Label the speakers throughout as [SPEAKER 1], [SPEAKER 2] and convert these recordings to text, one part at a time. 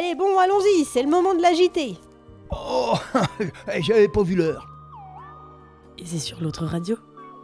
[SPEAKER 1] Allez, bon, allons-y, c'est le moment de l'agiter.
[SPEAKER 2] Oh, j'avais pas vu l'heure.
[SPEAKER 3] Et c'est sur l'autre radio.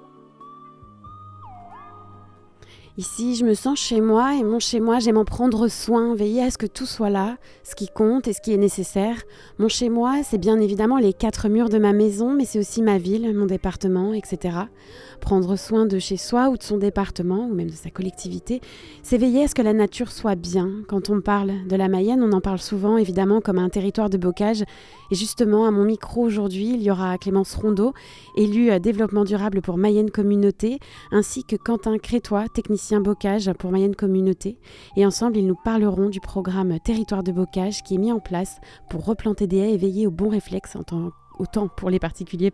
[SPEAKER 3] Ici, je me sens chez moi et mon chez moi, j'aime en prendre soin, veiller à ce que tout soit là, ce qui compte et ce qui est nécessaire. Mon chez moi, c'est bien évidemment les 4 murs de ma maison, mais c'est aussi ma ville, mon département, etc. Prendre soin de chez soi ou de son département, ou même de sa collectivité, c'est veiller à ce que la nature soit bien. Quand on parle de la Mayenne, on en parle souvent évidemment comme un territoire de bocage. Et justement, à mon micro aujourd'hui, il y aura Clémence Rondeau, élue développement durable pour Mayenne Communauté, ainsi que Quentin Crétois, technicien bocage pour Mayenne Communauté. Et ensemble, ils nous parleront du programme Territoire de bocage qui est mis en place pour replanter des haies et veiller au bon réflexe autant pour les particuliers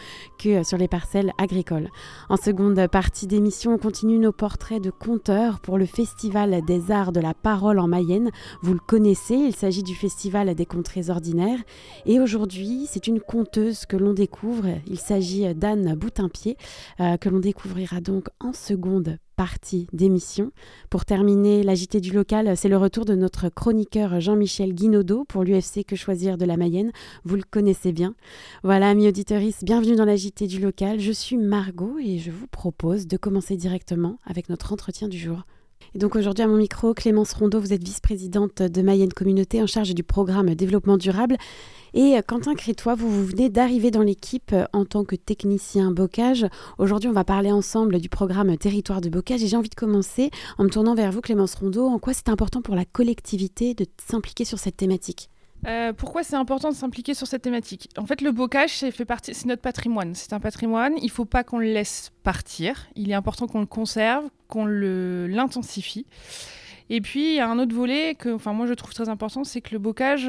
[SPEAKER 3] que sur les parcelles agricoles. En seconde partie d'émission, on continue nos portraits de conteurs pour le Festival des Arts de la Parole en Mayenne. Vous le connaissez, il s'agit du Festival des Contrées Ordinaires. Et aujourd'hui, c'est une conteuse que l'on découvre. Il s'agit d'Anne Boutainpied, que l'on découvrira donc en seconde partie d'émission. Pour terminer, la JT du local, c'est le retour de notre chroniqueur Jean-Michel Guinaudot pour l'UFC Que Choisir de la Mayenne. Vous le connaissez bien. Voilà, amis auditeuristes, bienvenue dans la JT du local. Je suis Margot et je vous propose de commencer directement avec notre entretien du jour. Et donc aujourd'hui à mon micro, Clémence Rondeau, vous êtes vice-présidente de Mayenne Communauté en charge du programme Développement Durable. Et Quentin Crétois, vous venez d'arriver dans l'équipe en tant que technicien bocage. Aujourd'hui, on va parler ensemble du programme Territoire de bocage. Et j'ai envie de commencer en me tournant vers vous, Clémence Rondeau. En quoi c'est important pour la collectivité de s'impliquer sur cette thématique ?
[SPEAKER 4] Pourquoi c'est important de s'impliquer sur cette thématique ? En fait, le bocage, c'est notre patrimoine. C'est un patrimoine, il ne faut pas qu'on le laisse partir. Il est important qu'on le conserve, qu'on l'intensifie. Et puis, il y a un autre volet que moi, je trouve très important, c'est que le bocage,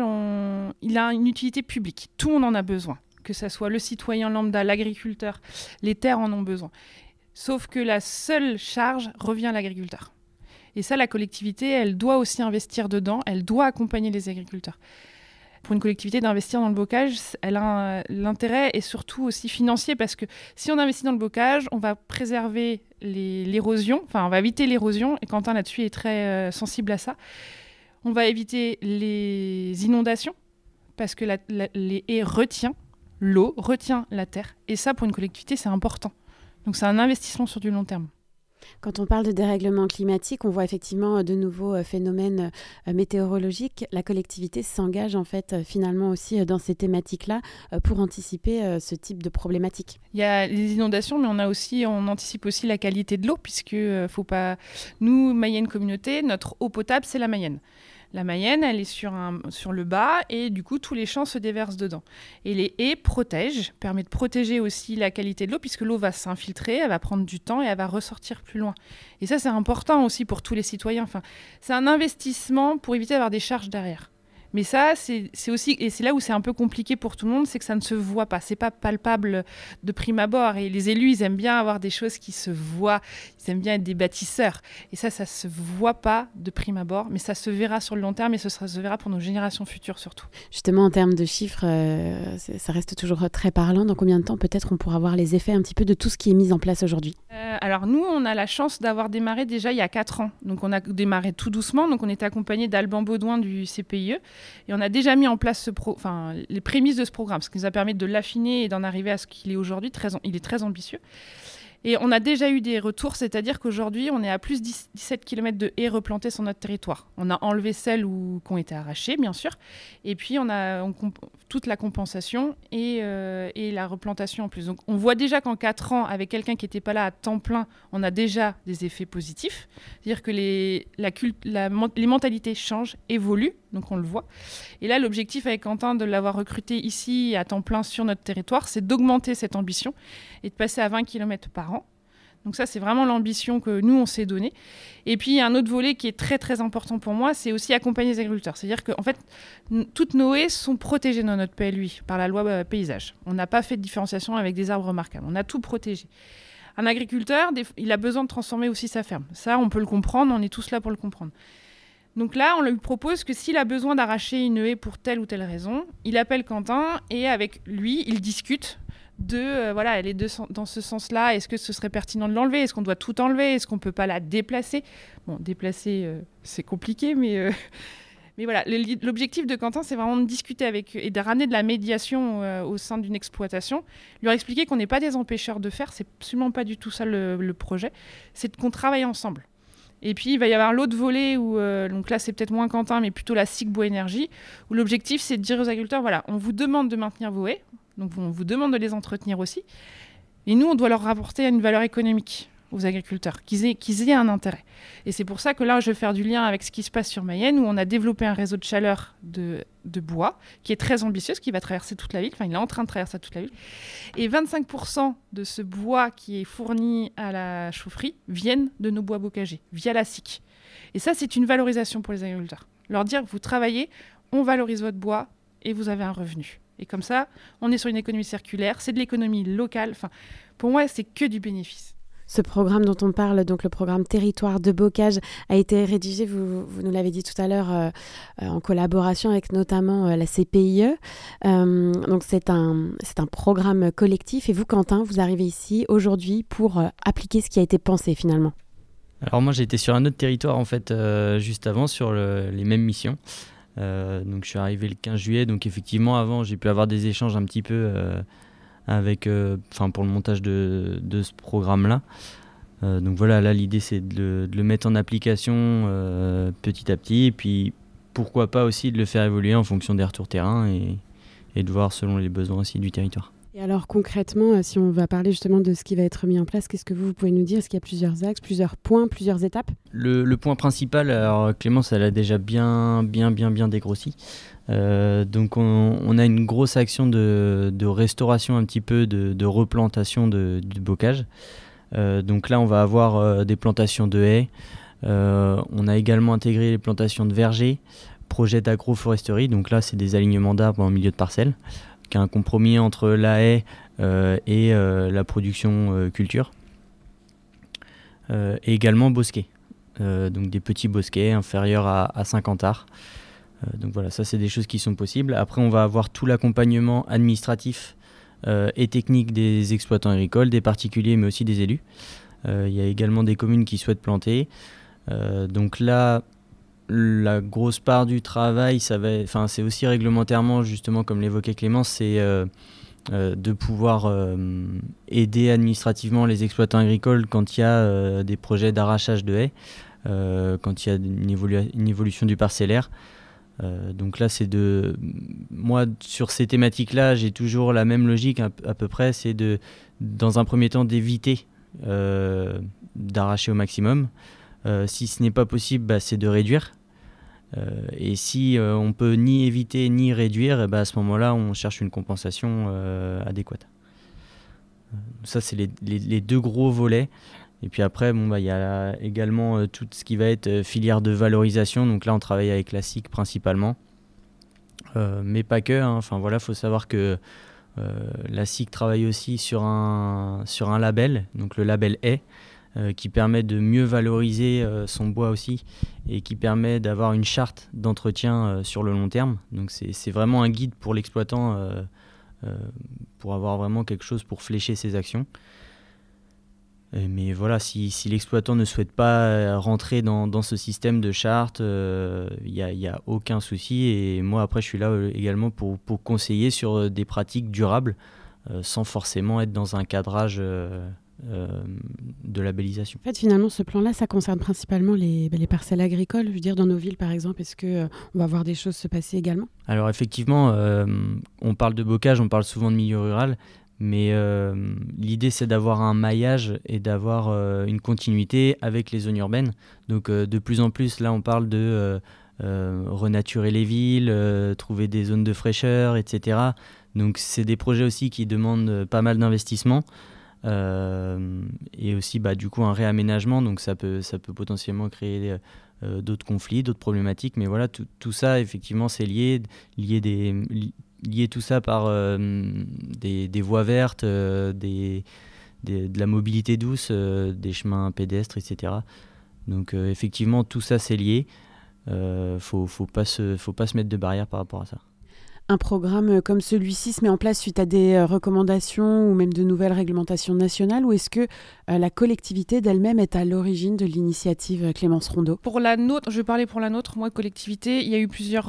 [SPEAKER 4] il a une utilité publique. Tout le monde en a besoin, que ce soit le citoyen lambda, l'agriculteur, les terres en ont besoin. Sauf que la seule charge revient à l'agriculteur. Et ça, la collectivité, elle doit aussi investir dedans, elle doit accompagner les agriculteurs. Pour une collectivité, d'investir dans le bocage, l'intérêt est surtout aussi financier parce que si on investit dans le bocage, on va préserver l'érosion, on va éviter l'érosion, et Quentin là-dessus est très sensible à ça. On va éviter les inondations parce que les haies retiennent l'eau, retient la terre, et ça, pour une collectivité, c'est important. Donc c'est un investissement sur du long terme.
[SPEAKER 3] Quand on parle de dérèglement climatique, on voit effectivement de nouveaux phénomènes météorologiques. La collectivité s'engage en fait finalement aussi dans ces thématiques-là pour anticiper ce type de problématiques.
[SPEAKER 4] Il y a les inondations, mais on anticipe aussi la qualité de l'eau, puisque nous, Mayenne Communauté, notre eau potable, c'est la Mayenne. La Mayenne, elle est sur le bas et du coup, tous les champs se déversent dedans. Et les haies permettent de protéger aussi la qualité de l'eau puisque l'eau va s'infiltrer, elle va prendre du temps et elle va ressortir plus loin. Et ça, c'est important aussi pour tous les citoyens. C'est un investissement pour éviter d'avoir des charges derrière. Mais ça, c'est aussi, et c'est là où c'est un peu compliqué pour tout le monde, c'est que ça ne se voit pas. C'est pas palpable de prime abord. Et les élus, ils aiment bien avoir des choses qui se voient. Ils aiment bien être des bâtisseurs. Et ça se voit pas de prime abord, mais ça se verra sur le long terme et se verra pour nos générations futures surtout.
[SPEAKER 3] Justement, en termes de chiffres, ça reste toujours très parlant. Dans combien de temps, peut-être, on pourra voir les effets un petit peu de tout ce qui est mis en place aujourd'hui ?
[SPEAKER 4] Alors nous, on a la chance d'avoir démarré déjà il y a 4 ans. Donc on a démarré tout doucement. Donc on était accompagné d'Alban Baudouin du CPIE. Et on a déjà mis en place les prémices de ce programme, ce qui nous a permis de l'affiner et d'en arriver à ce qu'il est aujourd'hui. Il est très ambitieux. Et on a déjà eu des retours, c'est-à-dire qu'aujourd'hui, on est à plus de 17 km de haies replantées sur notre territoire. On a enlevé celles qui ont été arrachées, bien sûr. Et puis, on a toute la compensation et la replantation en plus. Donc, on voit déjà qu'en 4 ans, avec quelqu'un qui n'était pas là à temps plein, on a déjà des effets positifs. C'est-à-dire que les mentalités changent, évoluent. Donc, on le voit. Et là, l'objectif avec Quentin de l'avoir recruté ici à temps plein sur notre territoire, c'est d'augmenter cette ambition et de passer à 20 km par an. Donc ça, c'est vraiment l'ambition que nous, on s'est donnée. Et puis, il y a un autre volet qui est très, très important pour moi, c'est aussi accompagner les agriculteurs. C'est-à-dire qu'en fait, toutes nos haies sont protégées dans notre PLUI par la loi paysage. On n'a pas fait de différenciation avec des arbres remarquables. On a tout protégé. Un agriculteur, il a besoin de transformer aussi sa ferme. Ça, on peut le comprendre, on est tous là pour le comprendre. Donc là, on lui propose que s'il a besoin d'arracher une haie pour telle ou telle raison, il appelle Quentin et avec lui, il discute elle est dans ce sens-là. Est-ce que ce serait pertinent de l'enlever ? Est-ce qu'on doit tout enlever ? Est-ce qu'on ne peut pas la déplacer ? Bon, déplacer, c'est compliqué, Mais voilà, l'objectif de Quentin, c'est vraiment de discuter avec eux et de ramener de la médiation au sein d'une exploitation. Leur expliquer qu'on n'est pas des empêcheurs de faire, c'est absolument pas du tout ça le projet. C'est qu'on travaille ensemble. Et puis, il va y avoir l'autre volet où, donc là, c'est peut-être moins Quentin, mais plutôt la SIC Bois Énergie, où l'objectif, c'est de dire aux agriculteurs, voilà, on vous demande de maintenir vos haies, donc on vous demande de les entretenir aussi. Et nous, on doit leur rapporter une valeur économique aux agriculteurs, qu'ils aient un intérêt. Et c'est pour ça que là, je vais faire du lien avec ce qui se passe sur Mayenne, où on a développé un réseau de chaleur de bois, qui est très ambitieux, qui va traverser toute la ville. Enfin, il est en train de traverser toute la ville. Et 25% de ce bois qui est fourni à la chaufferie viennent de nos bois bocagers, via la SIC. Et ça, c'est une valorisation pour les agriculteurs. Leur dire, vous travaillez, on valorise votre bois, et vous avez un revenu. Et comme ça, on est sur une économie circulaire, c'est de l'économie locale. Enfin, pour moi, c'est que du bénéfice.
[SPEAKER 3] Ce programme dont on parle, donc le programme Territoire de Bocage, a été rédigé, vous nous l'avez dit tout à l'heure, en collaboration avec notamment la CPIE. Donc c'est un programme collectif. Et vous, Quentin, vous arrivez ici aujourd'hui pour appliquer ce qui a été pensé finalement.
[SPEAKER 5] Alors moi, j'étais sur un autre territoire en fait, juste avant, sur les mêmes missions. Donc je suis arrivé le 15 juillet. Donc effectivement, avant, j'ai pu avoir des échanges un petit peu... pour le montage de ce programme-là. Donc voilà, là l'idée c'est de le mettre en application petit à petit, et puis pourquoi pas aussi de le faire évoluer en fonction des retours terrain et de voir selon les besoins aussi du territoire.
[SPEAKER 3] Et alors concrètement, si on va parler justement de ce qui va être mis en place, qu'est-ce que vous pouvez nous dire ? Est-ce qu'il y a plusieurs axes, plusieurs points, plusieurs étapes ?
[SPEAKER 5] Le point principal, alors Clémence elle a déjà bien dégrossi. Donc on a une grosse action de restauration un petit peu, de replantation du bocage. Donc là on va avoir des plantations de haies. On a également intégré les plantations de vergers, projet d'agroforesterie. Donc là c'est des alignements d'arbres en milieu de parcelle, qui est un compromis entre la haie et la production culture. Et également bosquets, donc des petits bosquets inférieurs à 50 arts. Donc voilà, ça c'est des choses qui sont possibles. Après on va avoir tout l'accompagnement administratif et technique des exploitants agricoles, des particuliers mais aussi des élus. Il y a également des communes qui souhaitent planter. Donc là, la grosse part du travail, c'est aussi réglementairement, justement comme l'évoquait Clémence, c'est de pouvoir aider administrativement les exploitants agricoles quand il y a des projets d'arrachage de haies, quand il y a une évolution du parcellaire. Donc là, moi, sur ces thématiques-là, j'ai toujours la même logique à peu près, c'est dans un premier temps d'éviter d'arracher au maximum. Si ce n'est pas possible, c'est de réduire. Et si on peut ni éviter ni réduire, à ce moment-là, on cherche une compensation adéquate. Ça, c'est les deux gros volets. Et puis après, y a également tout ce qui va être filière de valorisation. Donc là, on travaille avec la SIC principalement, mais pas que. Enfin voilà, faut savoir que la SIC travaille aussi sur un label, donc le label haie, qui permet de mieux valoriser son bois aussi, et qui permet d'avoir une charte d'entretien sur le long terme. Donc c'est vraiment un guide pour l'exploitant pour avoir vraiment quelque chose pour flécher ses actions. Mais voilà, si l'exploitant ne souhaite pas rentrer dans ce système de charte, il y a aucun souci. Et moi, après, je suis là également pour conseiller sur des pratiques durables, sans forcément être dans un cadrage de labellisation.
[SPEAKER 3] En fait, finalement, ce plan-là, ça concerne principalement les parcelles agricoles. Je veux dire, dans nos villes, par exemple, est-ce qu'on va voir des choses se passer également ?
[SPEAKER 5] Alors effectivement, on parle de bocage, on parle souvent de milieu rural. Mais l'idée, c'est d'avoir un maillage et d'avoir une continuité avec les zones urbaines. Donc de plus en plus, là, on parle de renaturer les villes, trouver des zones de fraîcheur, etc. Donc c'est des projets aussi qui demandent pas mal d'investissement. Et aussi, du coup, un réaménagement. Donc ça peut potentiellement créer d'autres conflits, d'autres problématiques. Mais voilà, tout ça, effectivement, c'est lié tout ça par des voies vertes, de la mobilité douce, des chemins pédestres, etc. Donc effectivement, tout ça c'est lié. Faut pas se mettre de barrière par rapport à ça.
[SPEAKER 3] Un programme comme celui-ci se met en place suite à des recommandations ou même de nouvelles réglementations nationales, ou est-ce que la collectivité d'elle-même est à l'origine de l'initiative Clémence Rondeau ?
[SPEAKER 4] Pour la nôtre, je vais parler pour la nôtre, moi, collectivité, il y a eu plusieurs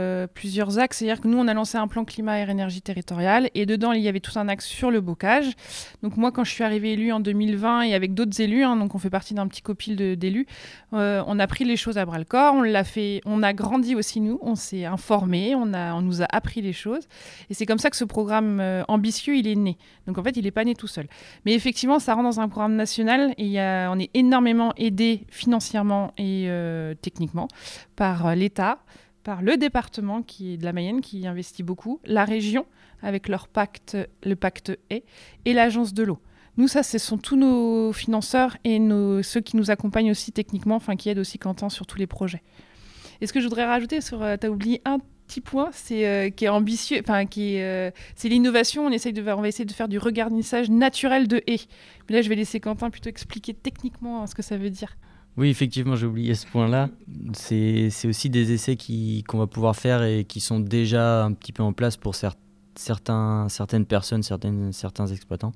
[SPEAKER 4] axes. C'est-à-dire que nous, on a lancé un plan climat, air, énergie territoriale, et dedans, il y avait tout un axe sur le bocage. Donc moi, quand je suis arrivée élue en 2020, et avec d'autres élus, donc on fait partie d'un petit copil d'élus, on a pris les choses à bras-le-corps, on a grandi aussi, nous, on s'est informé, on nous a appris les choses. Et c'est comme ça que ce programme ambitieux, il est né. Donc en fait, il n'est pas né tout seul. Mais effectivement, ça rentre dans un programme national et on est énormément aidé financièrement et techniquement par l'État, par le département qui est de la Mayenne, qui investit beaucoup, la région avec le pacte Haies, et l'agence de l'eau. Nous, ça, ce sont tous nos financeurs et ceux qui nous accompagnent aussi techniquement, qui aident aussi Quentin sur tous les projets. Et ce que je voudrais rajouter, tu as oublié un petit point, c'est qui est ambitieux, c'est l'innovation. On va essayer de faire du regardissage naturel de haies. Mais là, je vais laisser Quentin plutôt expliquer techniquement ce que ça veut dire.
[SPEAKER 5] Oui, effectivement, j'ai oublié ce point-là. C'est aussi des essais qu'on va pouvoir faire et qui sont déjà un petit peu en place pour certaines personnes, certains exploitants.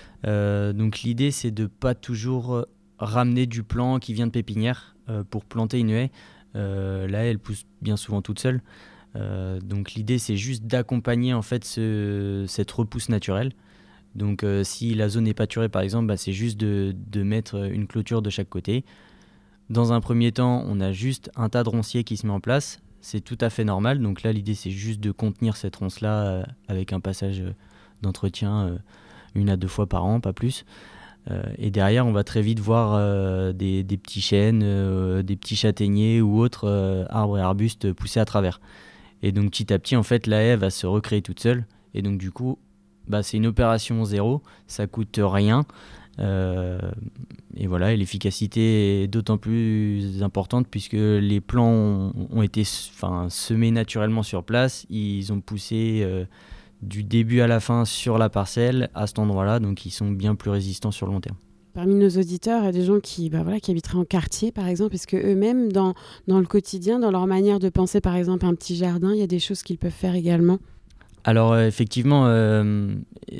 [SPEAKER 5] Donc l'idée, c'est de ne pas toujours ramener du plan qui vient de pépinière pour planter une haie. La haie, elle pousse bien souvent toute seule. Donc l'idée, c'est juste d'accompagner en fait cette repousse naturelle. Donc si la zone est pâturée, par exemple, c'est juste de mettre une clôture de chaque côté. Dans un premier temps, on a juste un tas de ronciers qui se met en place. C'est tout à fait normal. Donc là, l'idée, c'est juste de contenir cette ronce-là avec un passage d'entretien 1 à 2 fois par an, pas plus. Et derrière, on va très vite voir des petits chênes, des petits châtaigniers ou autres arbres et arbustes pousser à travers. Et donc petit à petit, en fait, la haie va se recréer toute seule. Et donc du coup, c'est une opération zéro, ça coûte rien. Et voilà, et l'efficacité est d'autant plus importante puisque les plants ont été semés naturellement sur place. Ils ont poussé du début à la fin sur la parcelle, à cet endroit-là, donc ils sont bien plus résistants sur le long terme.
[SPEAKER 3] Parmi nos auditeurs, il y a des gens qui habiteraient en quartier, par exemple. Est-ce qu'eux-mêmes, dans le quotidien, dans leur manière de penser, par exemple, un petit jardin, il y a des choses qu'ils peuvent faire également ?
[SPEAKER 5] Alors effectivement, on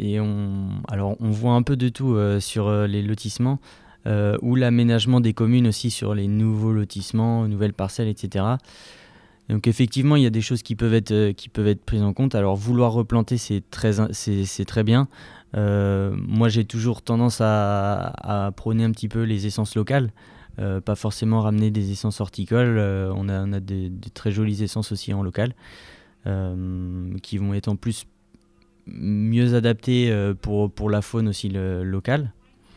[SPEAKER 5] voit un peu de tout sur les lotissements ou l'aménagement des communes aussi sur les nouveaux lotissements, nouvelles parcelles, etc. Donc effectivement, il y a des choses qui peuvent être prises en compte. Alors vouloir replanter, c'est très bien. Moi, j'ai toujours tendance à prôner un petit peu les essences locales, pas forcément ramener des essences horticoles. On a des très jolies essences aussi en local. Qui vont être en plus mieux adaptés pour la faune aussi locale.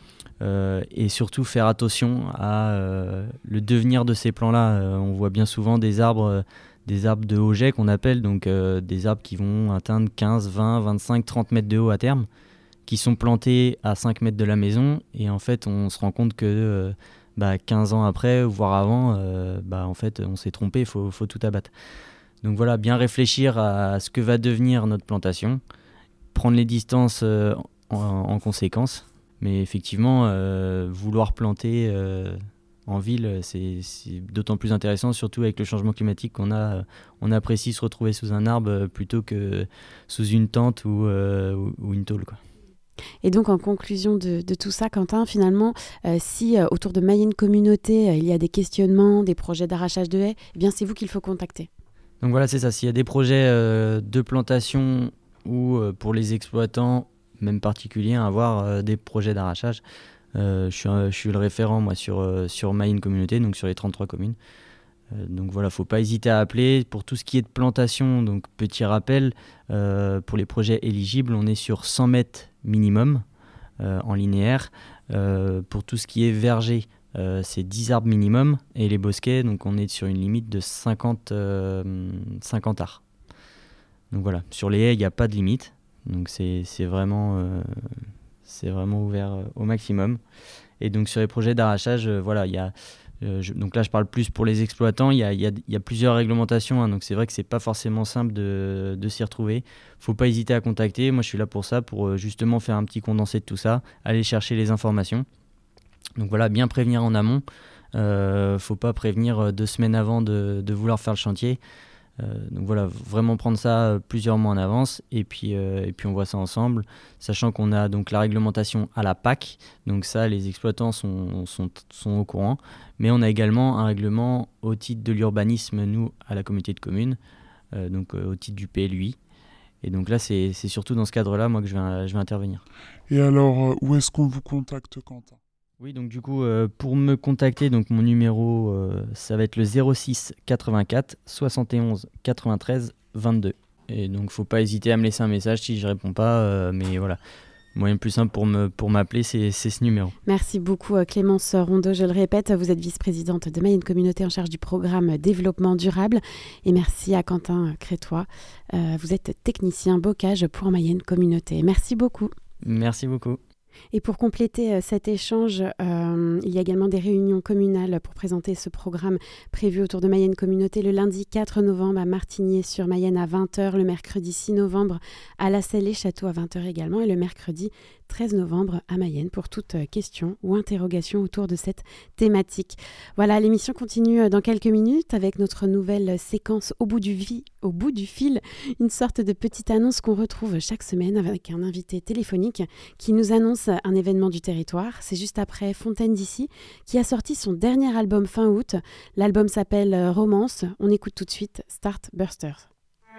[SPEAKER 5] Et surtout faire attention à le devenir de ces plants-là. On voit bien souvent des arbres de haut jet qu'on appelle, donc des arbres qui vont atteindre 15, 20, 25, 30 mètres de haut à terme, qui sont plantés à 5 mètres de la maison. Et en fait, on se rend compte que 15 ans après, voire avant, en fait, on s'est trompé, il faut tout abattre. Donc voilà, bien réfléchir à ce que va devenir notre plantation, prendre les distances en conséquence. Mais effectivement, vouloir planter en ville, c'est d'autant plus intéressant, surtout avec le changement climatique qu'on a. On apprécie se retrouver sous un arbre plutôt que sous une tente ou une tôle, quoi.
[SPEAKER 3] Et donc, en conclusion de tout ça, Quentin, finalement, si autour de Mayenne Communauté, il y a des questionnements, des projets d'arrachage de haies, eh bien, c'est vous qu'il faut contacter.
[SPEAKER 5] Donc voilà, c'est ça. S'il y a des projets de plantation ou pour les exploitants, même particuliers, à avoir des projets d'arrachage, je suis le référent moi sur Mayenne Communauté, donc sur les 33 communes. Donc voilà, faut pas hésiter à appeler. Pour tout ce qui est de plantation, donc petit rappel, pour les projets éligibles, on est sur 100 mètres minimum en linéaire. Pour tout ce qui est verger, c'est 10 arbres minimum, et les bosquets, donc on est sur une limite de 50 arts. Donc voilà, sur les haies, il n'y a pas de limite, donc c'est vraiment ouvert au maximum. Et donc sur les projets d'arrachage, voilà, il y a, donc là je parle plus pour les exploitants, il y a plusieurs réglementations, donc c'est vrai que c'est pas forcément simple de s'y retrouver. Faut pas hésiter à contacter, moi je suis là pour ça, pour justement faire un petit condensé de tout ça, aller chercher les informations. Donc voilà, bien prévenir en amont. Faut pas prévenir 2 semaines avant de vouloir faire le chantier. Donc voilà, vraiment prendre ça plusieurs mois en avance et puis on voit ça ensemble, sachant qu'on a donc la réglementation à la PAC, donc ça les exploitants sont au courant, mais on a également un règlement au titre de l'urbanisme, nous, à la communauté de communes, donc au titre du PLUI. Et donc là, c'est surtout dans ce cadre-là, moi, que je vais intervenir.
[SPEAKER 6] Et alors, où est-ce qu'on vous contacte, Quentin ?
[SPEAKER 5] Oui, donc du coup, pour me contacter, donc mon numéro, ça va être le 06 84 71 93 22. Et donc, faut pas hésiter à me laisser un message si je réponds pas. Mais voilà, le moyen le plus simple pour m'appeler, c'est ce numéro.
[SPEAKER 3] Merci beaucoup Clémence Rondeau. Je le répète, vous êtes vice-présidente de Mayenne Communauté en charge du programme Développement Durable. Et merci à Quentin Crétois. Vous êtes technicien bocage pour Mayenne Communauté. Merci beaucoup.
[SPEAKER 5] Merci beaucoup.
[SPEAKER 3] Et pour compléter cet échange, il y a également des réunions communales pour présenter ce programme prévu autour de Mayenne Communauté le lundi 4 novembre à Martigny-sur-Mayenne à 20h, le mercredi 6 novembre à La Celle-les-Châteaux à 20h également et le mercredi 13 novembre à Mayenne pour toute question ou interrogation autour de cette thématique. Voilà, l'émission continue dans quelques minutes avec notre nouvelle séquence au bout du fil, une sorte de petite annonce qu'on retrouve chaque semaine avec un invité téléphonique qui nous annonce un événement du territoire. C'est juste après Fontaine d'ici qui a sorti son dernier album fin août. L'album s'appelle Romance. On écoute tout de suite Start Bursters.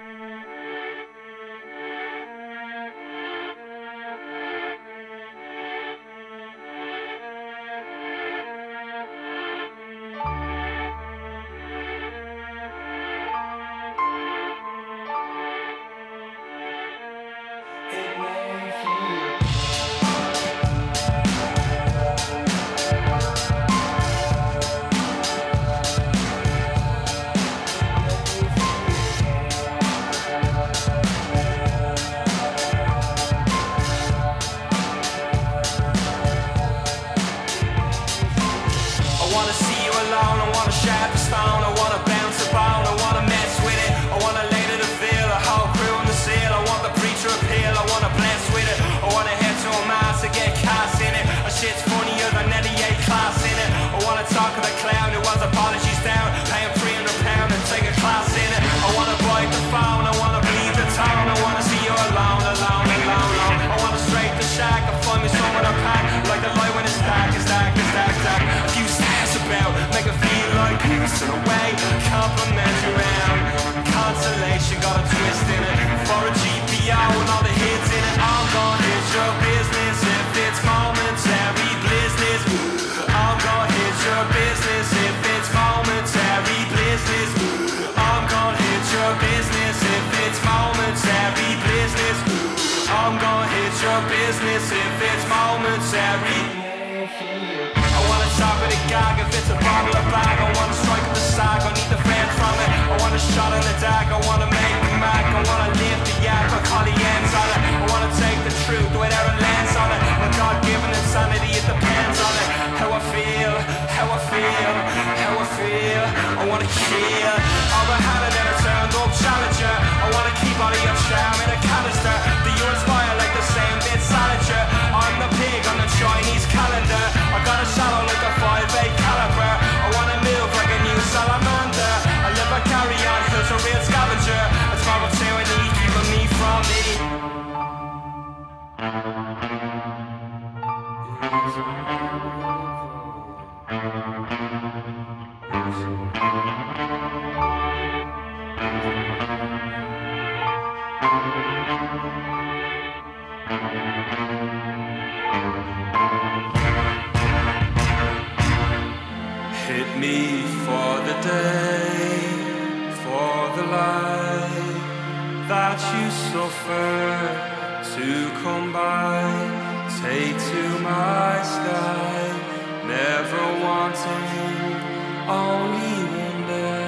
[SPEAKER 7] Shot in the dark, I wanna make the mark, I wanna live the yak, I call the ends on it. I wanna take the truth without a lens on it. My God-given insanity, it depends on it. How I feel, how I feel, how I feel. I wanna kill all the hand and a turned up challenger. I wanna keep all of your charm in a canister. Do you inspire like the same bit salager? I'm the pig on the Chinese calendar. I got a shadow like a 5'8" caliber. I wanna move like a new salamander. I live a carry on, who's a real scavenger. It's my tyranny keeping me from me. Hit me for the day, for the light that you suffer to come by. Take to my sky, never wanting, only wonder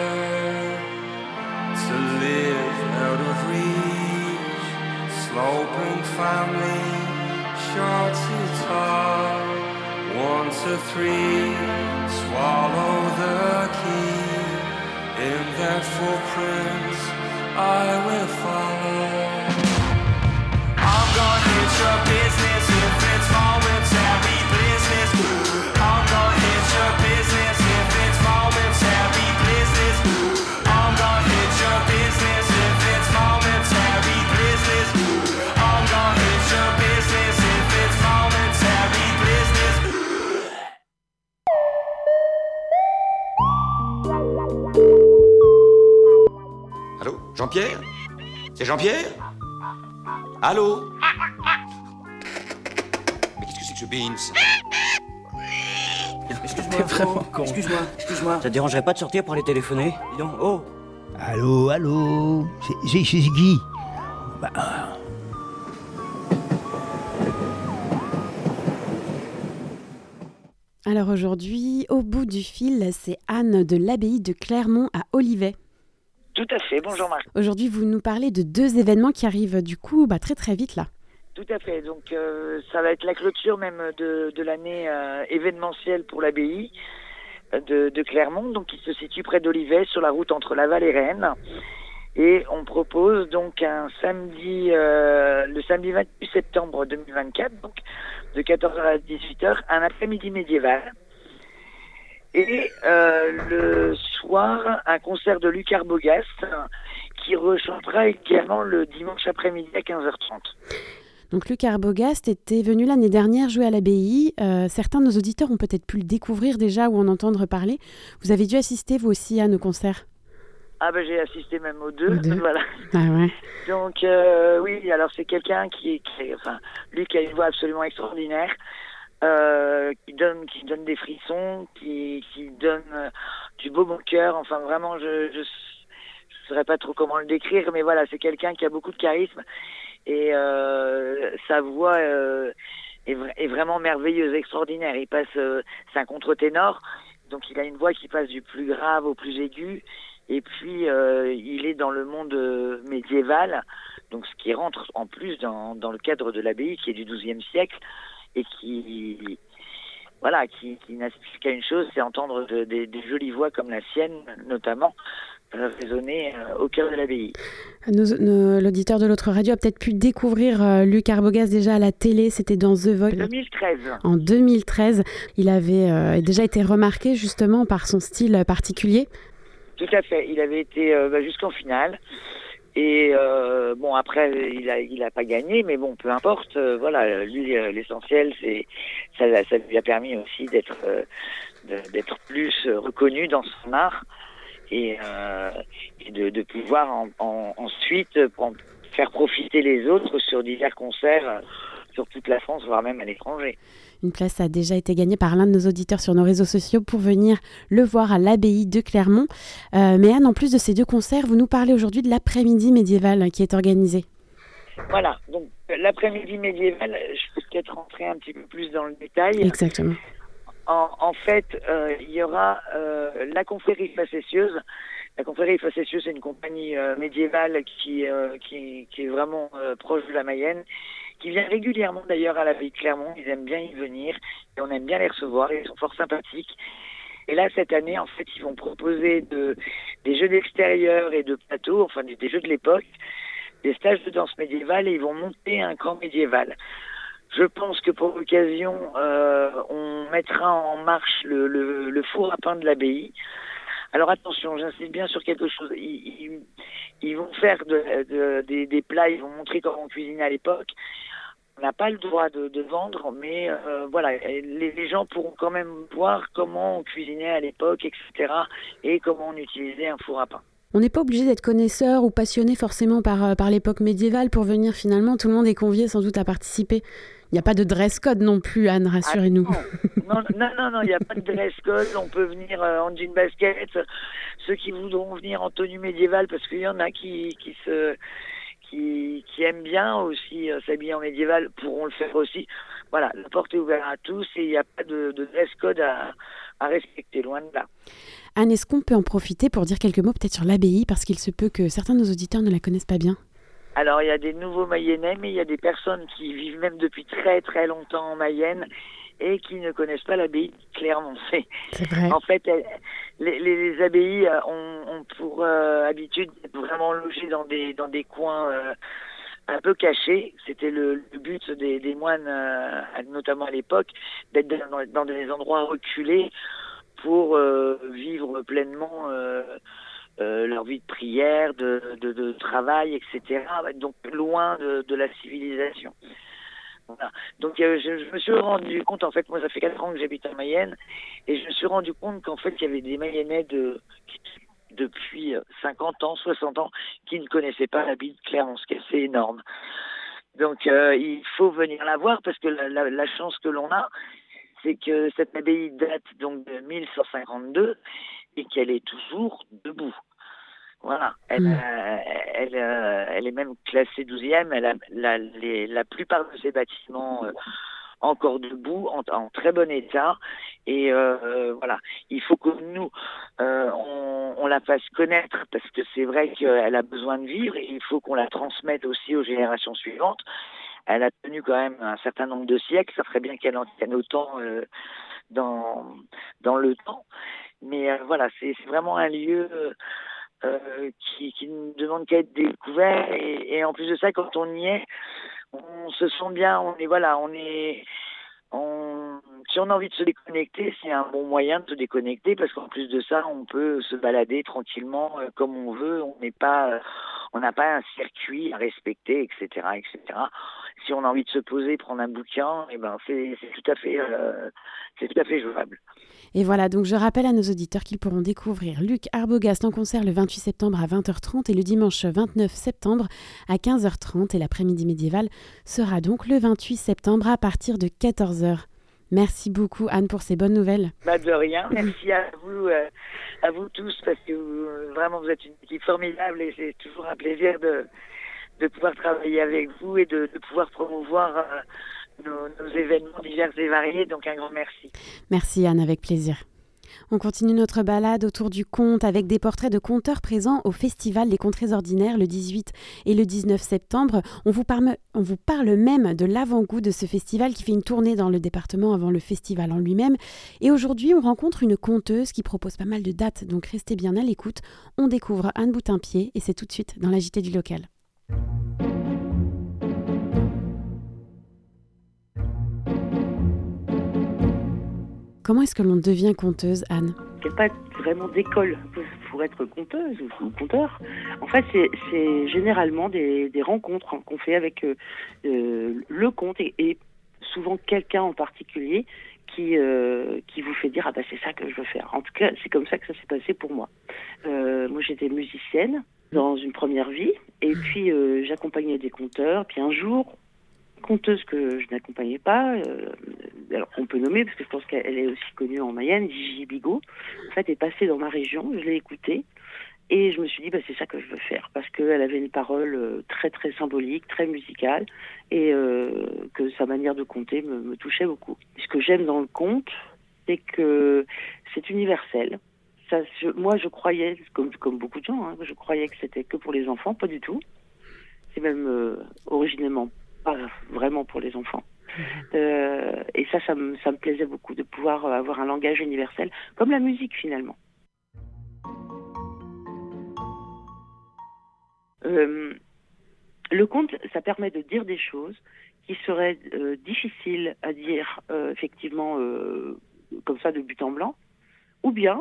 [SPEAKER 7] to live out of reach. Sloping family, short to tall, 1 to 3. Swallow the key, in their footprints I will follow. I'm gonna hit your business if it's momentary business. I'm gonna hit your business if it's momentary business. I'm gonna hit your
[SPEAKER 8] Jean-Pierre? C'est Jean-Pierre? Allô? Mais qu'est-ce que c'est que ce Beans?
[SPEAKER 9] Excuse-moi,
[SPEAKER 5] vraiment con.
[SPEAKER 9] excuse-moi. Ça te dérangerait pas de sortir pour aller téléphoner? Dis donc, oh.
[SPEAKER 2] Allô, c'est Guy.
[SPEAKER 3] Alors aujourd'hui, au bout du fil, c'est Anne de l'abbaye de Clermont à Olivet.
[SPEAKER 10] Tout à fait, bonjour Marc.
[SPEAKER 3] Aujourd'hui, vous nous parlez de 2 événements qui arrivent du coup très très vite là.
[SPEAKER 10] Tout à fait, donc ça va être la clôture même de l'année événementielle pour l'abbaye de Clermont, donc qui se situe près d'Olivet, sur la route entre Laval et Rennes. Et on propose donc un samedi, le samedi 28 septembre 2024, donc de 14h à 18h, un après-midi médiéval. Et le soir, un concert de Luc Arbogast qui rechantera également le dimanche après-midi à 15h30.
[SPEAKER 3] Donc Luc Arbogast était venu l'année dernière jouer à l'abbaye. Certains de nos auditeurs ont peut-être pu le découvrir déjà ou en entendre parler. Vous avez dû assister vous aussi à nos concerts?
[SPEAKER 10] Ah ben j'ai assisté même aux deux. Voilà.
[SPEAKER 3] Ah ouais.
[SPEAKER 10] Donc oui, alors c'est quelqu'un Luc a une voix absolument extraordinaire, qui donne des frissons, qui donne du baume au cœur. Enfin vraiment, je saurais pas trop comment le décrire, mais voilà, c'est quelqu'un qui a beaucoup de charisme et sa voix est vraiment merveilleuse, extraordinaire. Il passe, c'est un contre-ténor, donc il a une voix qui passe du plus grave au plus aigu. Et puis, il est dans le monde médiéval, donc ce qui rentre en plus dans le cadre de l'abbaye qui est du XIIe siècle et qui n'aspire qu'à une chose, c'est entendre des jolies voix comme la sienne, notamment, résonner au cœur de l'abbaye.
[SPEAKER 3] L'auditeur de l'autre radio a peut-être pu découvrir Luc Arbogast déjà à la télé, c'était dans The Voice.
[SPEAKER 10] 2013.
[SPEAKER 3] En 2013, il avait déjà été remarqué justement par son style particulier.
[SPEAKER 10] Tout à fait, il avait été jusqu'en finale et bon après il a pas gagné, mais bon peu importe, voilà, lui l'essentiel c'est ça lui a permis aussi d'être plus reconnu dans son art et de pouvoir ensuite faire profiter les autres sur divers concerts sur toute la France, voire même à l'étranger.
[SPEAKER 3] Une place a déjà été gagnée par l'un de nos auditeurs sur nos réseaux sociaux pour venir le voir à l'abbaye de Clermont. Mais Anne, en plus de ces 2 concerts, vous nous parlez aujourd'hui de l'après-midi médiéval qui est organisé.
[SPEAKER 10] Voilà, donc l'après-midi médiéval, je peux peut-être rentrer un petit peu plus dans le détail.
[SPEAKER 3] Exactement.
[SPEAKER 10] En fait, il y aura la confrérie facétieuse. La confrérie facétieuse, c'est une compagnie médiévale qui est vraiment proche de la Mayenne, qui vient régulièrement d'ailleurs à l'abbaye de Clermont. Ils aiment bien y venir et on aime bien les recevoir, ils sont fort sympathiques. Et là, cette année, en fait, ils vont proposer des jeux d'extérieur et de plateau, enfin des jeux de l'époque, des stages de danse médiévale, et ils vont monter un camp médiéval. Je pense que pour l'occasion, on mettra en marche le four à pain de l'abbaye. Alors attention, j'insiste bien sur quelque chose. Ils vont faire des plats, ils vont montrer comment on cuisinait à l'époque. On n'a pas le droit de vendre, mais voilà, les gens pourront quand même voir comment on cuisinait à l'époque, etc. et comment on utilisait un four à pain.
[SPEAKER 3] On n'est pas obligé d'être connaisseur ou passionné forcément par l'époque médiévale pour venir finalement. Tout le monde est convié sans doute à participer. Il n'y a pas de dress code non plus, Anne, rassurez-nous.
[SPEAKER 10] Non, il n'y a pas de dress code. On peut venir en jean basket. Ceux qui voudront venir en tenue médiévale, parce qu'il y en a qui aiment bien aussi s'habiller en médiéval, pourront le faire aussi. Voilà, la porte est ouverte à tous et il n'y a pas de dress code à respecter, loin de là.
[SPEAKER 3] Anne, est-ce qu'on peut en profiter pour dire quelques mots peut-être sur l'abbaye, parce qu'il se peut que certains de nos auditeurs ne la connaissent pas bien?
[SPEAKER 10] Alors, il y a des nouveaux Mayennais, mais il y a des personnes qui vivent même depuis très très longtemps en Mayenne et qui ne connaissent pas l'abbaye de Clermont.
[SPEAKER 3] C'est vrai.
[SPEAKER 10] En fait, les abbayes ont pour habitude d'être vraiment logées dans des coins un peu cachés. C'était le but des moines, notamment à l'époque, d'être dans des endroits reculés pour vivre pleinement leur vie de prière, de travail, etc. Donc loin de la civilisation. Voilà. Donc je me suis rendu compte, en fait, moi ça fait 4 ans que j'habite en Mayenne, et je me suis rendu compte qu'en fait il y avait des Mayennais depuis 50 ans, 60 ans, qui ne connaissaient pas l'abbaye de Clermont, ce qui est assez énorme. Donc il faut venir la voir parce que la chance que l'on a, c'est que cette abbaye date donc de 1152 et qu'elle est toujours debout. Voilà, elle est même classée 12e, elle a la plupart de ses bâtiments encore debout, en très bon état. Et voilà, il faut que nous, on la fasse connaître parce que c'est vrai qu'elle a besoin de vivre et il faut qu'on la transmette aussi aux générations suivantes. Elle a tenu quand même un certain nombre de siècles, ça ferait bien qu'elle en tienne autant dans le temps. Mais voilà, c'est vraiment un lieu qui ne demande qu'à être découvert. Et en plus de ça, quand on y est, on se sent bien, si on a envie de se déconnecter, c'est un bon moyen de se déconnecter parce qu'en plus de ça, on peut se balader tranquillement comme on veut. On n'a pas un circuit à respecter, etc., etc. Si on a envie de se poser, prendre un bouquin, c'est tout à fait jouable.
[SPEAKER 3] Et voilà, donc je rappelle à nos auditeurs qu'ils pourront découvrir Luc Arbogast en concert le 28 septembre à 20h30 et le dimanche 29 septembre à 15h30. Et l'après-midi médiéval sera donc le 28 septembre à partir de 14h. Merci beaucoup Anne pour ces bonnes nouvelles.
[SPEAKER 10] De rien, merci à vous tous parce que vraiment vous êtes une équipe formidable et c'est toujours un plaisir de pouvoir travailler avec vous et de pouvoir promouvoir nos événements divers et variés, donc un grand merci.
[SPEAKER 3] Merci Anne, avec plaisir. On continue notre balade autour du conte avec des portraits de conteurs présents au Festival des Contrées Ordinaires le 18 et le 19 septembre. On vous parle même de l'avant-goût de ce festival qui fait une tournée dans le département avant le festival en lui-même. Et aujourd'hui, on rencontre une conteuse qui propose pas mal de dates, donc restez bien à l'écoute. On découvre Anne Boutainpied et c'est tout de suite dans la JT du local. Comment est-ce que l'on devient conteuse, Anne ?
[SPEAKER 11] Il n'y a pas vraiment d'école pour être conteuse ou conteur. En fait, c'est généralement des rencontres qu'on fait avec le conte et souvent quelqu'un en particulier qui vous fait dire « Ah ben c'est ça que je veux faire ». En tout cas, c'est comme ça que ça s'est passé pour moi. Moi, j'étais musicienne dans une première vie et puis j'accompagnais des conteurs. Puis un jour, conteuse que je n'accompagnais pas, alors on peut nommer parce que je pense qu'elle est aussi connue en Mayenne, Gigi Bigot, en fait est passée dans ma région, je l'ai écoutée et je me suis dit c'est ça que je veux faire parce qu'elle avait une parole très très symbolique, très musicale et que sa manière de conter me touchait beaucoup. Et ce que j'aime dans le conte, c'est que c'est universel. Ça, moi je croyais, comme beaucoup de gens, je croyais que c'était que pour les enfants, pas du tout. C'est même originellement pas vraiment pour les enfants. Et ça me plaisait beaucoup de pouvoir avoir un langage universel, comme la musique finalement. Le conte, ça permet de dire des choses qui seraient difficiles à dire effectivement comme ça de but en blanc, ou bien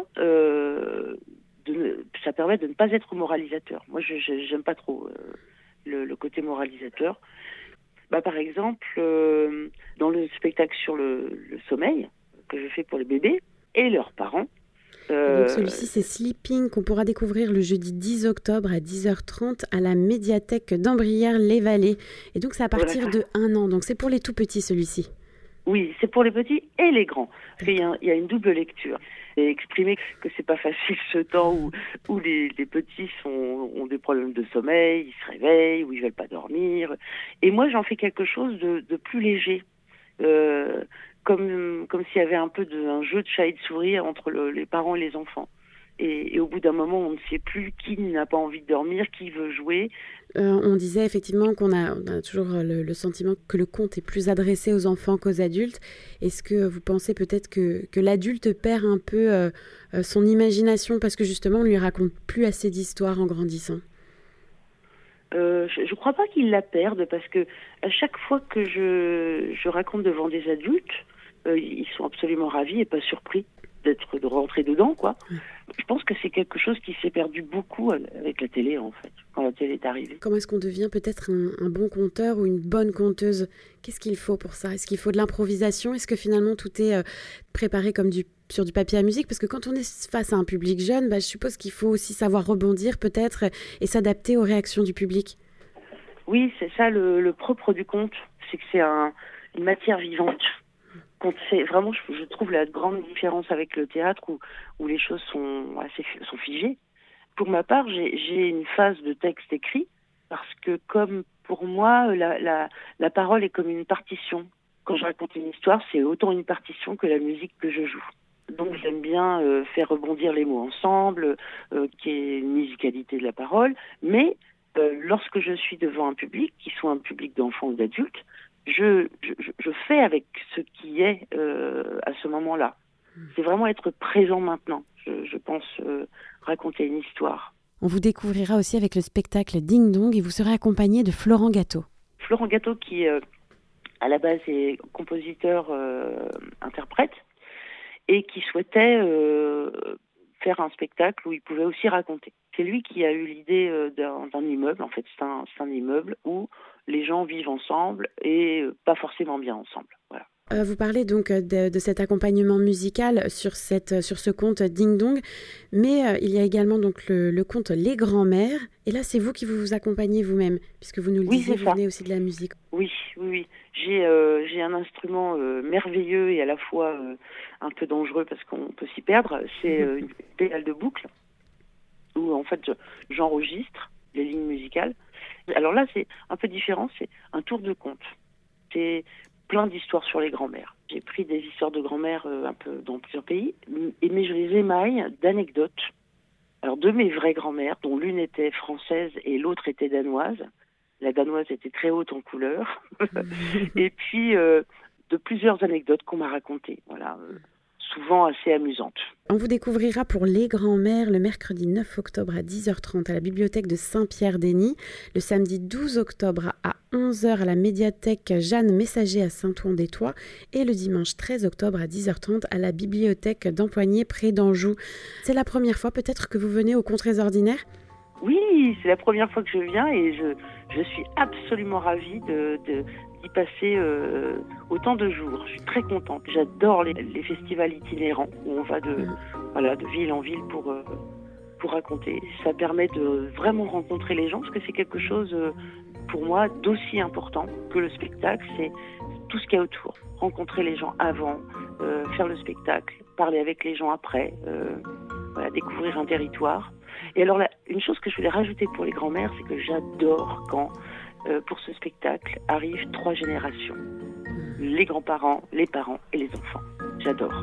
[SPEAKER 11] ça permet de ne pas être moralisateur. Moi, j'aime pas trop le côté moralisateur. Par exemple, dans le spectacle sur le sommeil que je fais pour les bébés et leurs parents.
[SPEAKER 3] Donc celui-ci, c'est Sleeping, qu'on pourra découvrir le jeudi 10 octobre à 10h30 à la médiathèque d'Ambrières-les-Vallées. Et donc c'est à partir de 1 an, donc c'est pour les tout petits celui-ci.
[SPEAKER 11] Oui, c'est pour les petits et les grands. Parce qu'il y a une double lecture. Et exprimer que c'est pas facile ce temps où les petits ont des problèmes de sommeil, ils se réveillent, où ils veulent pas dormir. Et moi, j'en fais quelque chose de plus léger. Comme s'il y avait un peu un jeu de chat et de souris entre les parents et les enfants. Et au bout d'un moment, on ne sait plus qui n'a pas envie de dormir, qui veut jouer.
[SPEAKER 3] On disait effectivement qu'on a toujours le sentiment que le conte est plus adressé aux enfants qu'aux adultes. Est-ce que vous pensez peut-être que l'adulte perd un peu son imagination parce que justement on lui raconte plus assez d'histoires en grandissant ?
[SPEAKER 11] Je crois pas qu'ils la perdent parce que à chaque fois que je raconte devant des adultes, ils sont absolument ravis et pas surpris de rentrer dedans, quoi. Je pense que c'est quelque chose qui s'est perdu beaucoup avec la télé, en fait. quand elle est arrivée.
[SPEAKER 3] Comment est-ce qu'on devient peut-être un bon conteur ou une bonne conteuse? Qu'est-ce qu'il faut pour ça? Est-ce qu'il faut de l'improvisation? Est-ce que finalement tout est préparé comme sur du papier à musique? Parce que quand on est face à un public jeune, je suppose qu'il faut aussi savoir rebondir peut-être et s'adapter aux réactions du public.
[SPEAKER 11] Oui, c'est ça le propre du conte, c'est que c'est une matière vivante. C'est vraiment, je trouve la grande différence avec le théâtre où les choses sont figées. Pour ma part, j'ai une phase de texte écrit parce que comme pour moi, la parole est comme une partition. Quand je raconte une histoire, c'est autant une partition que la musique que je joue. Donc j'aime bien faire rebondir les mots ensemble, qu'il y ait une musicalité de la parole, mais lorsque je suis devant un public, qu'il soit un public d'enfants ou d'adultes, je fais avec ce qui est à ce moment-là. C'est vraiment être présent maintenant. Je pense raconter une histoire.
[SPEAKER 3] On vous découvrira aussi avec le spectacle Ding Dong et vous serez accompagné de Florent Gâteau.
[SPEAKER 11] Florent Gâteau qui, à la base, est compositeur-interprète et qui souhaitait faire un spectacle où il pouvait aussi raconter. C'est lui qui a eu l'idée d'un immeuble. En fait, c'est un immeuble où les gens vivent ensemble et pas forcément bien ensemble. Voilà.
[SPEAKER 3] Vous parlez donc de cet accompagnement musical sur ce conte Ding Dong, mais il y a également donc le conte Les Grands-Mères, et là c'est vous qui vous accompagnez vous-même, puisque vous nous le disiez, vous venez aussi de la musique.
[SPEAKER 11] Oui. J'ai un instrument merveilleux et à la fois un peu dangereux parce qu'on peut s'y perdre, c'est une pédale de boucle, où en fait j'enregistre les lignes musicales. Alors là c'est un peu différent, c'est un tour de conte. C'est plein d'histoires sur les grands-mères. J'ai pris des histoires de grand-mères un peu dans plusieurs pays, mais je les émaille d'anecdotes. Alors de mes vraies grand-mères, dont l'une était française et l'autre était danoise. La danoise était très haute en couleur. Et puis de plusieurs anecdotes qu'on m'a racontées. Voilà, souvent assez amusantes.
[SPEAKER 3] On vous découvrira pour Les Grands-Mères le mercredi 9 octobre à 10h30 à la bibliothèque de Saint-Pierre-d'Hény, le samedi 12 octobre à 11h à la médiathèque Jeanne Messager à Saint-Ouen-des-Tois et le dimanche 13 octobre à 10h30 à la bibliothèque d'Empoigné près d'Anjou. C'est la première fois peut-être que vous venez au Contrées Ordinaires ?
[SPEAKER 11] Oui, c'est la première fois que je viens et je suis absolument ravie d'y passer autant de jours. Je suis très contente. J'adore les festivals itinérants où on va de ville en ville pour raconter. Ça permet de vraiment rencontrer les gens parce que c'est quelque chose pour moi d'aussi important que le spectacle. C'est tout ce qu'il y a autour. Rencontrer les gens avant, faire le spectacle, parler avec les gens après, découvrir un territoire. Et alors là, une chose que je voulais rajouter pour les grands-mères, c'est que j'adore quand pour ce spectacle arrivent 3 générations. Les grands-parents, les parents et les enfants. J'adore.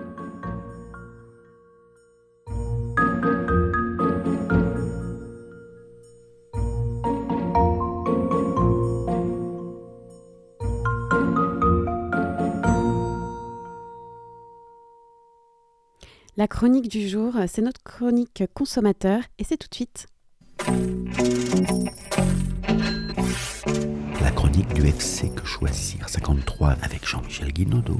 [SPEAKER 3] La chronique du jour, c'est notre chronique consommateur et c'est tout de suite.
[SPEAKER 2] La chronique du FC Que Choisir 53 avec Jean-Michel Guinaudot.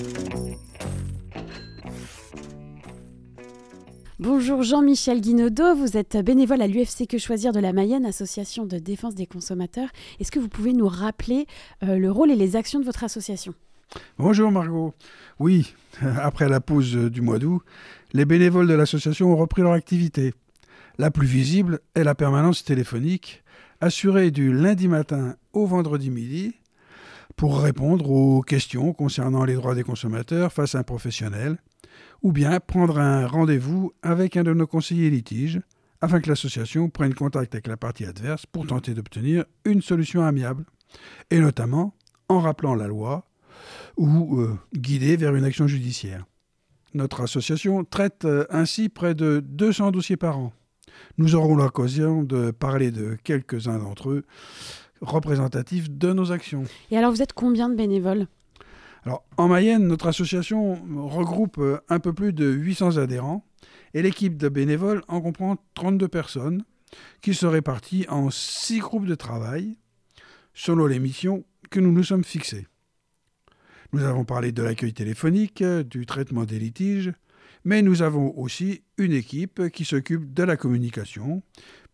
[SPEAKER 3] Bonjour Jean-Michel Guinaudot, vous êtes bénévole à l'UFC Que Choisir de la Mayenne, association de défense des consommateurs. Est-ce que vous pouvez nous rappeler le rôle et les actions de votre association ?
[SPEAKER 12] Bonjour Margot. Oui, après la pause du mois d'août, les bénévoles de l'association ont repris leur activité. La plus visible est la permanence téléphonique, assurée du lundi matin au vendredi midi, pour répondre aux questions concernant les droits des consommateurs face à un professionnel, ou bien prendre un rendez-vous avec un de nos conseillers litiges, afin que l'association prenne contact avec la partie adverse pour tenter d'obtenir une solution amiable, et notamment en rappelant la loi, ou guidée vers une action judiciaire. Notre association traite ainsi près de 200 dossiers par an. Nous aurons l'occasion de parler de quelques-uns d'entre eux, représentatifs de nos actions.
[SPEAKER 3] Et alors, vous êtes combien de bénévoles ?
[SPEAKER 12] Alors, en Mayenne, notre association regroupe un peu plus de 800 adhérents et l'équipe de bénévoles en comprend 32 personnes qui se répartissent en 6 groupes de travail selon les missions que nous nous sommes fixées. Nous avons parlé de l'accueil téléphonique, du traitement des litiges, mais nous avons aussi une équipe qui s'occupe de la communication,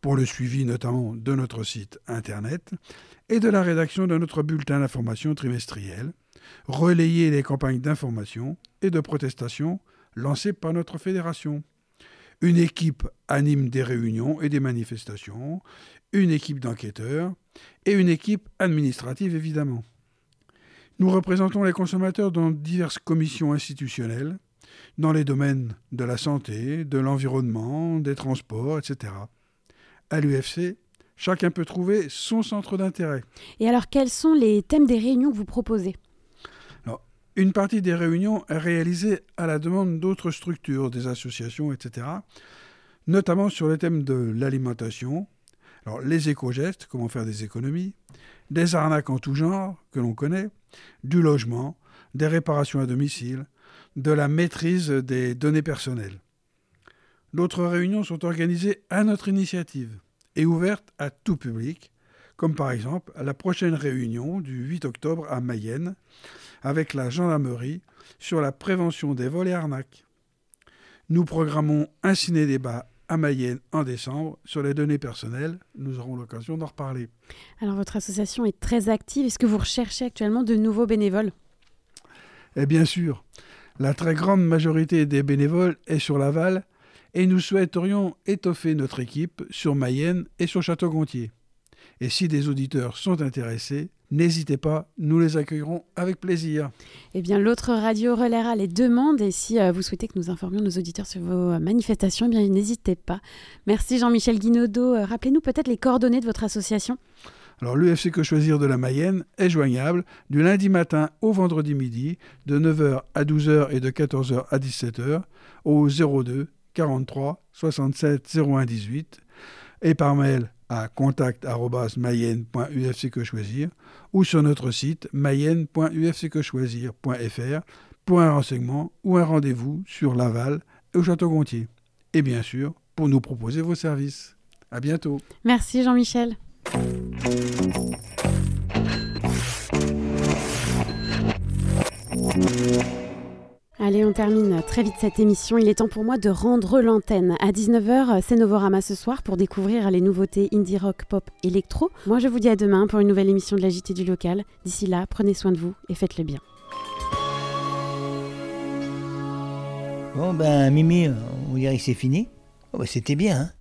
[SPEAKER 12] pour le suivi notamment de notre site internet et de la rédaction de notre bulletin d'information trimestriel, relayer les campagnes d'information et de protestation lancées par notre fédération. Une équipe anime des réunions et des manifestations, une équipe d'enquêteurs et une équipe administrative évidemment. Nous représentons les consommateurs dans diverses commissions institutionnelles, dans les domaines de la santé, de l'environnement, des transports, etc. À l'UFC, chacun peut trouver son centre d'intérêt.
[SPEAKER 3] Et alors, quels sont les thèmes des réunions que vous proposez ?
[SPEAKER 12] Alors, une partie des réunions est réalisée à la demande d'autres structures, des associations, etc., notamment sur le thème de l'alimentation, alors, les éco-gestes, comment faire des économies, des arnaques en tout genre, que l'on connaît, du logement, des réparations à domicile, de la maîtrise des données personnelles. D'autres réunions sont organisées à notre initiative et ouvertes à tout public, comme par exemple la prochaine réunion du 8 octobre à Mayenne avec la gendarmerie sur la prévention des vols et arnaques. Nous programmons un ciné-débat à Mayenne en décembre sur les données personnelles. Nous aurons l'occasion d'en reparler.
[SPEAKER 3] Alors votre association est très active. Est-ce que vous recherchez actuellement de nouveaux bénévoles ?
[SPEAKER 12] Et bien sûr, la très grande majorité des bénévoles est sur Laval et nous souhaiterions étoffer notre équipe sur Mayenne et sur Château-Gontier. Et si des auditeurs sont intéressés, n'hésitez pas, nous les accueillerons avec plaisir.
[SPEAKER 3] Eh bien, l'autre radio relaiera les demandes et si vous souhaitez que nous informions nos auditeurs sur vos manifestations, eh bien, n'hésitez pas. Merci Jean-Michel Guinaudot. Rappelez-nous peut-être les coordonnées de votre association.
[SPEAKER 12] Alors, l'UFC Que Choisir de la Mayenne est joignable du lundi matin au vendredi midi, de 9h à 12h et de 14h à 17h, au 02 43 67 01 18 et par mail à contact@mayenne.ufcquechoisir ou sur notre site mayenne.ufcquechoisir.fr pour un renseignement ou un rendez-vous sur Laval et au Château-Gontier. Et bien sûr, pour nous proposer vos services. À bientôt.
[SPEAKER 3] Merci Jean-Michel. Allez, on termine très vite cette émission. Il est temps pour moi de rendre l'antenne. À 19h, c'est Novorama ce soir pour découvrir les nouveautés indie rock, pop, électro. Moi, je vous dis à demain pour une nouvelle émission de la JT du local. D'ici là, prenez soin de vous et faites-le bien.
[SPEAKER 13] Bon, ben, Mimi, on dirait que c'est fini. Oh, ben, c'était bien, hein.